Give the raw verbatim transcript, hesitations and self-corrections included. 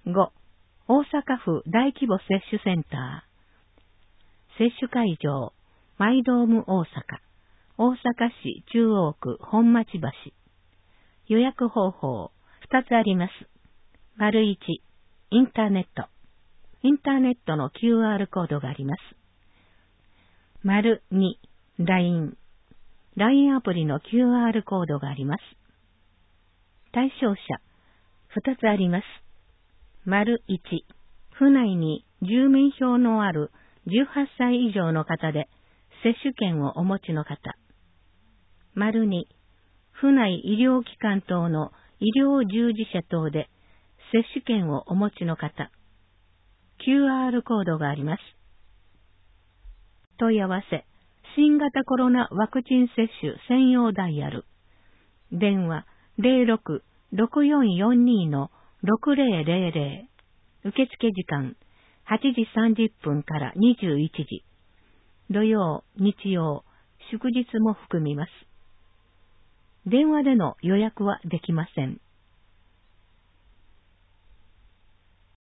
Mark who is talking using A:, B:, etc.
A: ご、大阪府大規模接種センター。接種会場、マイドーム大阪。大阪市中央区本町橋。予約方法、二つあります。丸一、インターネット。インターネットの キューアール コードがあります。丸二、ライン。ライン アプリの キューアール コードがあります。対象者、二つあります。丸一、府内に住民票のあるじゅうはっさい以上の方で接種券をお持ちの方。丸二、府内医療機関等の医療従事者等で接種券をお持ちの方。キューアール コードがあります。問い合わせ、新型コロナワクチン接種専用ダイヤル。電話 ゼロろく ろくよんよんに のろくぜろぜろぜろ。受付時間はちじさんじゅっぷんからにじゅういちじ。土曜、日曜、祝日も含みます。電話での予約はできません。